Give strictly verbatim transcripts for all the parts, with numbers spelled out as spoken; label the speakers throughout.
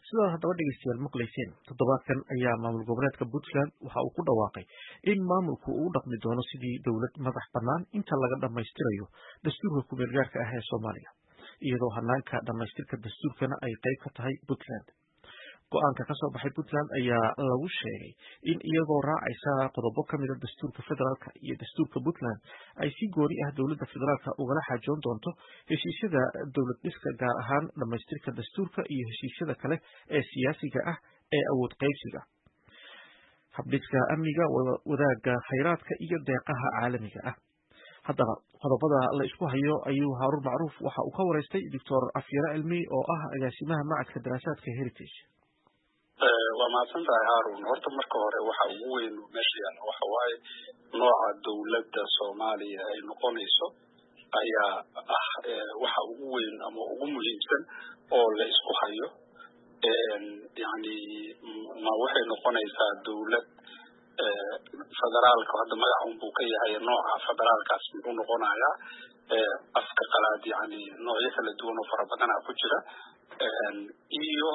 Speaker 1: Sidaa haddaba dhegeystayaal maqlayseen toddobaadkan ayaa maamul goboleedka Puntland waxa uu ku dhawaaqay in maamulku uu u dhaqmi doono sidii dowlad madax bannaan inta laga dhammaystirayo dastuurka ku-meel gaarka ah ee Soomaaliya, iyadoo hanaanka dhammaystirka dastuurkana ay qayb ka tahay Puntland. Go'aanka ka soo baxay Puntland ayaa lagu sheegay in iyagoo raacaysa qodobo ka mid ah dastuurka federaalka iyo dastuurka Puntland ay si gooni ah dowladda federaalka ugala xaajoon doonto heshiisyada dowlad dhiska, gaar ahaan dhammaystirka dastuurka iyo heshiisyada kale ee siyaasiga ah ee awood qaybsiga, habdhiska amniga, wadaagga khayraadka iyo deeqaha caalamiga ah. Haddaba qodobada la isku hayo ayuu Haaruun Macruuf waxa uu ka waraystay Doctor Afyare Cilmi oo ah agaasimaha macadka daraasaadka Heritage.
Speaker 2: waa mahadsantahay Haaruun. Horta marka hore waxa ugu weyn meesha yaalla waxa waaye nooca dowladda Soomaaliya ay noqonayso ayaa ah waxa ugu weyn ama ugu muhiimsan oo la isku hayo. yani ma waxay noqonaysaa dowlad federaalka, hadda magaca unbuu ka yahay, nooca federaalkaas muxuu noqonayaa afka qalaad, yani noocyo kala duwan oo fara badanaa ku jira, iyo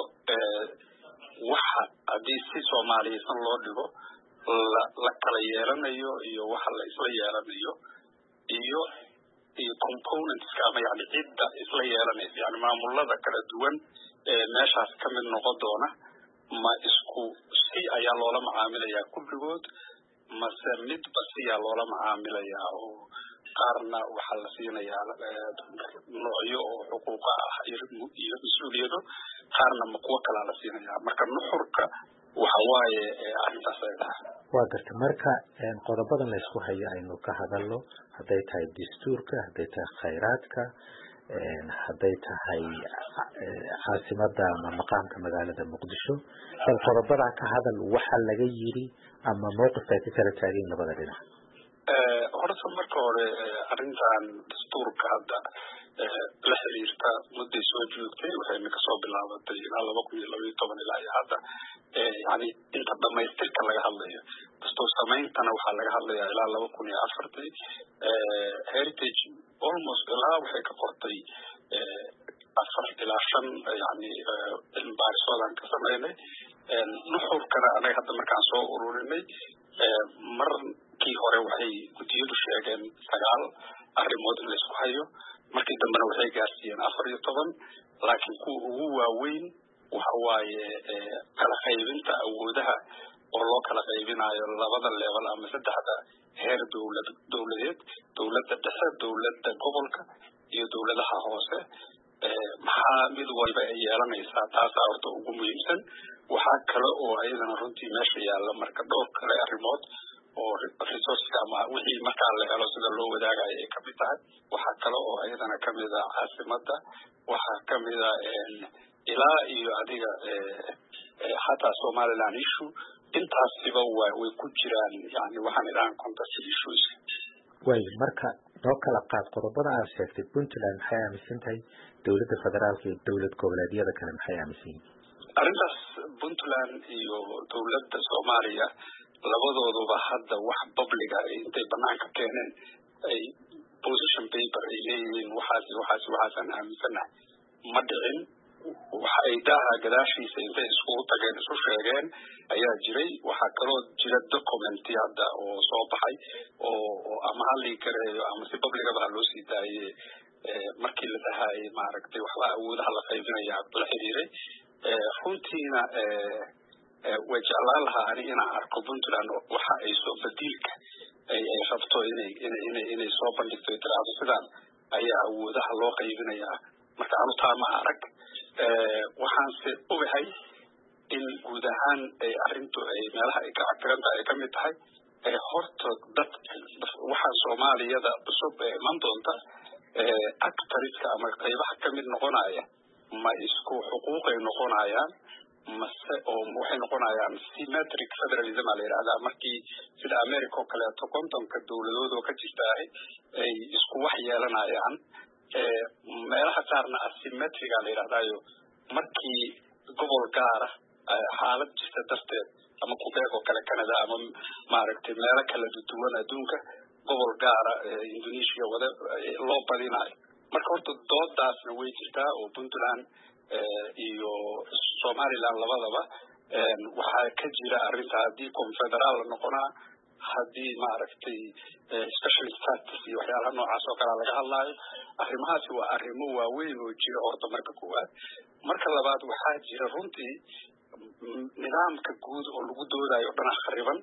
Speaker 2: waxa haddii si soomaaliyeysan loo dhigo la kala yeelanayo iyo waxa la isla yeelanayo iyo iyo componentska ama yani cidda isla yeelanaysa, yani maamulada kala duwan ee meeshaas ka mid noqon doona, ma isku si ayaa loola macaamilayaa kulligood, mase midba siyaa loola macaamilayaa oo qaarna waxaa la siinayaa noocyo oo xuquuqa ah iyo mas-uuliyado, qaarna ma kuwo kalaa la siinayaa. Marka nuxurka waxa waaye arrintaas ay tahay.
Speaker 3: waa garta marka qodobadan la isku hayo aynu ka hadalno, hadday tahay dastuurka, hadday tahay khayraadka, hadday tahay caasimada ama maqaamka magaalada Muqdisho, bal qodobadaa ka hadal waxa laga yiri ama mowqifka ay ka kala taageen labada dhinac.
Speaker 2: horta marka hore arrintan dastuurka hadda la xiriirta mudday soo joogtay, waxayna kasoo bilaabatay ilaa laba kun iyo laba iyo toban ilaa iyo hadda, yani inta dhamaystirka laga hadlayo. dastuur sameyntana waxaa laga hadlayaa ilaa laba kun iyo afartii. Heritage almost ilaa waxay ka qortay afar ilaa shan yani cilmibaarisoodan ka sameynay. nuxurkana anaga hadda markaan soo ururinay, markii hore waxay guddiyadu sheegeen sagaal arrimood in la isku hayo, markii dambena waxay gaarsiiyeen afar iyo toban, laakiin kuwa ugu waaweyn waxa waaye kala qaybinta awoodaha oo loo kala qaybinayo labada level ama saddexda heer dowlad dowladeed, dowladda dhexe, dowladda gobolka iyo dowladaha hoose. maxaa mid walba ay yeelanaysaa, taasaa horta ugu muhiimsan. waxaa kale oo ayadana runtii meesha yaalla marka dhowr kale arrimood oo resourceska ama wixii markaa la helo sida loo wadaagayo ay kamid tahay. waxaa kale oo ayadana kamid ah caasimada, waxaa kamid ah ilaa iyo adiga hataa Somaliland issue, intaasiba way ku jiraan, yani waxaan idhahan contest issues.
Speaker 3: way marka noo kala qaad qodobada aad sheegtay. Puntland maxay aaminsan tahay, dowladda federaalka iyo dowlad goboleedyada kale maxay aaminsan yihiin?
Speaker 2: arrintaas Puntland iyo dowladda Soomaaliya labadooduba hadda wax publica intay banaanka keeneen ay position paper ay leeyihiin waxaas waxaas waxaasan aaminsanahay ma dhicin. waxa ay daha gadaashiisa intay iskugu tageen isu sheegeen ayaa jiray. waxaa kaloo jira documenti hadda oo soo baxay oo ama halii kareeyo ama si publicaba loo sii daayey markii la dhahaayay maaragtay waxba awoodaha la qaybinaya la xiriiray. runtiina way jeclaan lahaa ani inaan arko Puntland waxa ay soo badiilka ay rabto inay inay inay soo bandhigto tiraahdo sidaan ayaa awoodaha loo qaybinayaa. marka anu taa ma arag. waxaanse ogahay in guud ahaan ay arrintu ay meelaha ay ka cagtiranta ay kamid tahay horta dad waxaa Soomaaliyada cusub ee iman doonta actoriska ama qaybaha kamid noqonaya ma isku xuquuqay noqonayaan, mase oo waxay noqonayaan symmetric federalism la yiraahdaa. markii sida America oo kaleeto kontonka dowladood oo ka jirta ay isku wax yeelanayaan, meelaha qaarna asymmetric la yiraahdaayo markii gobol gaar ah xaalad jirta darteed, ama Quebec oo kale Canada ama maaragtay meelo kala duwan adduunka gobol gaar ah Indonesia wada loo badinayo. marka horta doodaasna way jirtaa oo Puntland iyo Somaliland labadaba waxaa ka jira arrinta haddii confederaal la noqonaa haddii maaragtay special status iyo waxyaalaha noocaas oo kale laga hadlaayo arrimahaasi waa arrimo waaweyn oo jira horta marka koowaad marka labaad waxaa jira runtii nidaamka guud oo lagu doodayo dhana khariban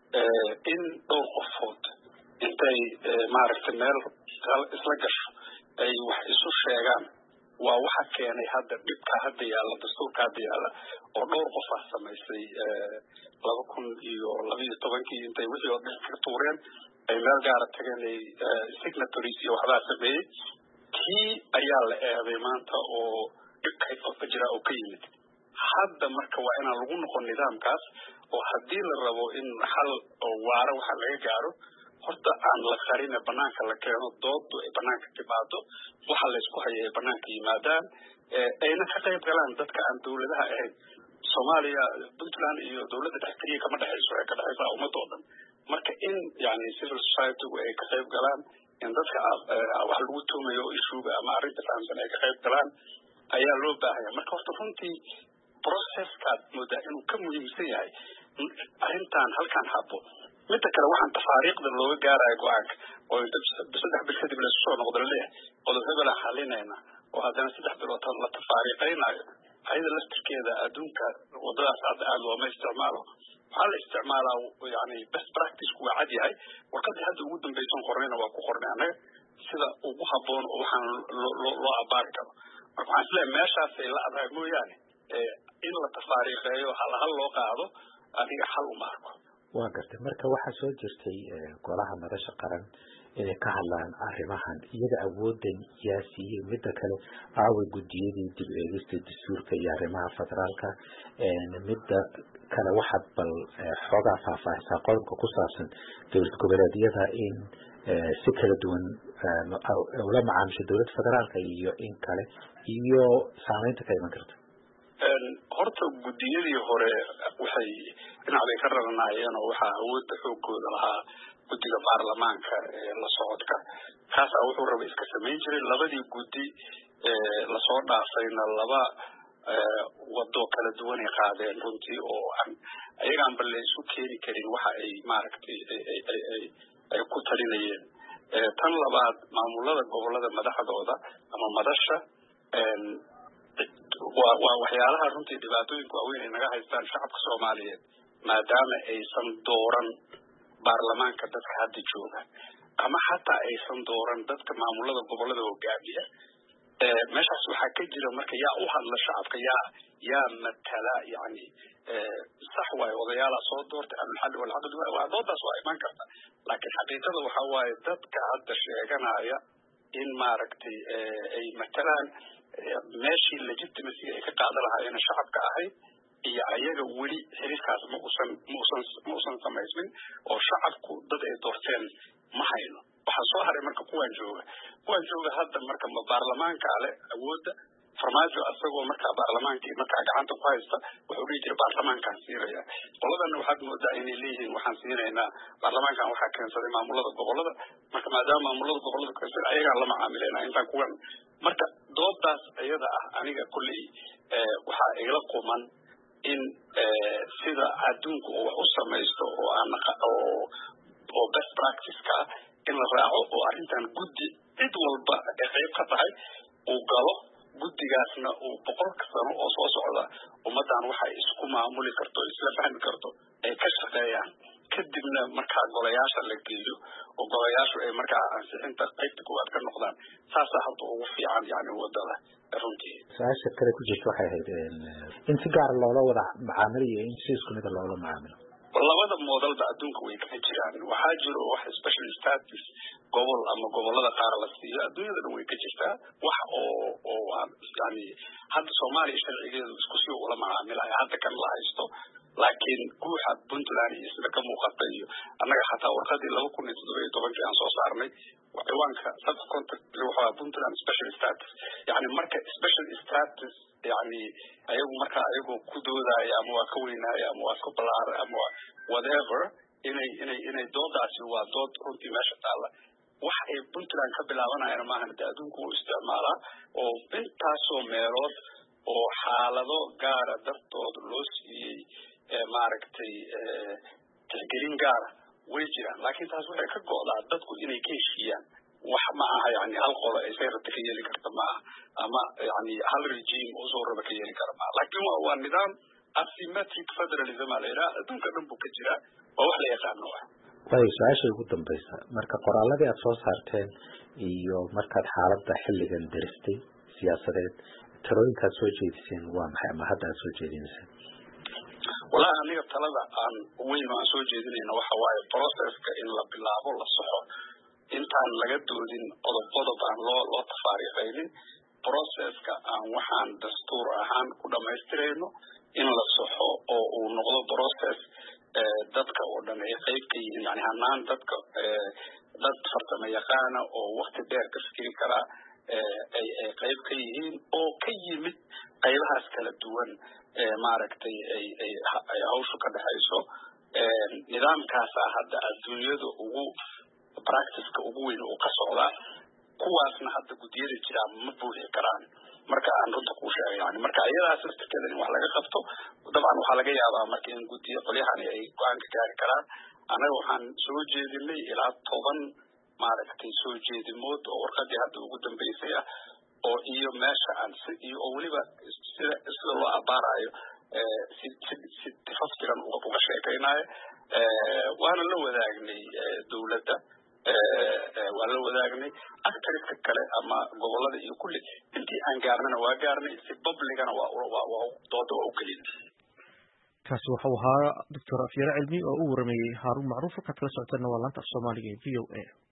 Speaker 2: in dhowr qofood intay maaragtay meel isla gasho ay wax isu sheegaan waa waxa keenay hadda dhibka hadda yaalla dastuurka hadda yaalla oo dhowr qof ah samaysay laba kun iyo laba iyo tobankii intay wixii oo dhan ka tuureen ay meel gaara tageen ay signatories iyo waxbaa sameeyey kii ayaa la eeday maanta oo dhibkay qofka jira oo ka yimid hadda marka waa inaan lagu noqon nidaamkaas oo haddii la rabo in xal oo waara waxa laga gaaro horta aan la qarin banaanka la keeno dooddu ay banaanka timaado waxa la isku hayay banaanka yimaadaan ayna ka qayb galaan dadka aan dawladaha ahayn Soomaaliya Puntland iyo dawladda dhexdeeda kama dhaxayso ay ka dhaxaysaa ummadda oo dhan marka in yani civil society ay ka qayb galaan in dadka wax lagu tuumayo issue ama arrinta fahamsan ay ka qayb galaan ayaa loo baahan yahay marka horta runtii processkaad moodaa inuu ka muhiimsan yahay arrintan halkan habbo midda kale waxaan tafaariiqda looga gaarayo go-aanka oo saddex bil kadib la soo noqdo leeyahay qodob hebel aan xalinayna oo haddana saddex bilood la tafaariiqaynayo ayada laftirkeeda adduunka wadadaas hadda aad looma isticmaalo waxaa la isticmaalaa yani best practice waa cad yahay warqadii hadda ugu dambaysan qornayna waa ku qornay annaga sida ugu habboon oo waxaan loo abaari karo marka waxaan isleeyahay meeshaasay la adahay mooyaane in la tafaariiqeeyo hal hal loo qaado aniga xal uma arko
Speaker 3: waa gartay marka waxaa soo jirtay golaha madasha qaran inay ka hadlaan arrimahan iyaga awoodan siyaasiyiin midda kale aaway guddiyadii dib eegista dastuurka iyo arrimaha federaalka midda kale waxaad bal xoogaa faahfaahisaa qodobka ku saabsan dowlad goboleedyada in si kala duwan ula macaamisho dowladda federaalka iyo in kale iyo saameynta ka iman karta
Speaker 2: horta guddiyadii hore waxay dhinacbay ka raranaayeen oo waxaa awoodda xoogooda lahaa guddiga baarlamaanka ee la socodka kaasaa wuxuu raba iska samayn jiray labadii guddi lasoo dhaafayna laba wado kala duwanay qaadeen runtii oo aan ayagaan balle isu keeni karin waxa ay maaragtay ay ku talinayeen tan labaad maamulada gobolada madaxdooda ama madasha waa waa waxyaalaha runtii dhibaatooyinka waaweyn ay naga haystaan shacabka Soomaaliyeed maadaama aysan dooran baarlamaanka dadka hadda jooga ama xataa aysan dooran dadka maamulada gobolada hogaamiya meeshaas waxaa ka jira marka yaa u hadla shacabka yaa yaa matala yani sax waaye odayaala soo doortay alxal wal aqd waa doodaas waa iman karta laakiin xaqiiqada waxaa waaye dadka hadda sheeganaya in maaragtay ay matalaan meeshii legitimacy ay ka qaadan lahaayeen shacabka ahay iyo ayaga weli xiriirkaas ma uusan ma uusan ma uusan samaysmin oo shacabku dad ay doorteen ma hayno waxaa soo haray marka kuwaan jooga kuwaan jooga hadda marka ma baarlamaanka ale awoodda farmaajo asagoo markaa baarlamaankii markaa gacanta ku haysta wuxuu dhihi jiray baarlamaankaan siinaya qoladana waxaad moodaa inay leeyihiin waxaan siinaynaa baarlamaankan waxaa keensaday maamulada gobolada marka maadaama maamulada gobolada keensaday ayagaan la macaamilaynaa intaan kuwan marka doodaas iyada ah aniga kulley waxaa igala quman in sida adduunku uu wax u samaysto oo aan oo oo best practice-ka in la raaco oo arrintan guddi cid walba ay qayb ka tahay uu galo guddigaasna uu boqolka sano oo soo socda ummaddan waxay isku maamuli karto isla fahmi karto ay ka shaqeeyaan kadibna markaa golayaasha la geeyo oo golayaashu ay markaa ansixinta qaybta koowaad ka noqdaan saasaa hadda ugu fiican yani wadada runtii
Speaker 3: su-aasha kale ku jirta waxay ahayd in si gaara loola wada macaamilo iyo in si isku mida loola macaamilo
Speaker 2: labada moodalba adduunka way ka jiraan waxaa jiro wax special status gobol ama gobolada qaar la siiyo adduunyada dhan way ka jirtaa wax oo oo yani hadda Soomaaliya sharcigeedu isku sii ula macaamilaya hadda kan la haysto laakiin guuxa Puntland iyo sida ka muuqata iyo annaga xataa warqadii laba kun iyo toddoba iyo tobankii aan soo saarnay ciwaanka sub contract waxa Puntland special status yani marka special status yani ayagu marka ayagu ku doodaya ama waa ka weynaya ama waa ka balaar ama whatever inay inay inay doodaasi waa dood runtii meesha taala wax ay Puntland ka bilaabanayaan maahan adduunku uu isticmaalaa oo intaasoo meelood oo xaalado gaara dartood loo siiyey maaragtay tixgelin gaara way jiraan laakiin taas waxay ka go'daa dadku inay ka heshiiyaan wax ma aha yani hal qolo ay say rabta ka yeeli karta ma aha ama yani hal regime oo soo raba ka yeeli kara maaha laakiin waa nidaam asymmetric federalism aa la yidhaha adduunka dhan buu ka jiraa waa wax la yaqaano ah
Speaker 3: waayo su-aasha ugu dambaysa marka qoraaladii aada soo saarteen iyo markaad xaaladda xilligan diristay siyaasadeed talooyinkaad soo jeediseen waa maxay ama hadda aad soo jeedinayseen
Speaker 2: wallahi aniga talada aan weyn aan soo jeedinayna waxa waaye processka in la bilaabo la soxo intaan laga doodin qodob qodob aan loo loo tafaariiqaynin processka aan waxaan dastuur ahaan ku dhamaystirayno in la soxo oo uu noqdo process dadka oo dhan ay qayb ka yihiin yani hanaan dadka dad farsamo yaqaana oo wakti dheer ka fikiri karaa ay ay qayb ka yihiin oo ka yimid qaybahaas kala duwan maaragtay ay ay ay hawshu ka dhexayso nidaamkaasa hadda adduunyada ugu practiceka ugu weyn uu ka socdaa kuwaasna hadda guddiyada jiraan ma buuxi karaan marka aan runta kuu sheegay yani marka iyadaas laftirkeeda in wax laga qabto dabcan waxaa laga yaabaa marka in guddiyo qolyahani ay go-aan ka gaari karaan annaga waxaan soo jeedinay ilaa toban maaragtay soo jeedimood oo warqadii hadda ugu dambeysay ah oo iyo meesha aan si iyo oo weliba sida sida loo abaarayo si si si tifaftiran uga sheekaynayo waana la wadaagnay dowladda waa la wadaagnay actariska kale ama gobolada iyo kulli intii aan gaarnana waa gaarnay si publicana waa waa dooda waa u gelin
Speaker 1: kaasi wuxuu ahaa doctor afyare cilmi oo u waramayey haarun macruuf ka kala socotana waa laanta af soomaaliga ee v o a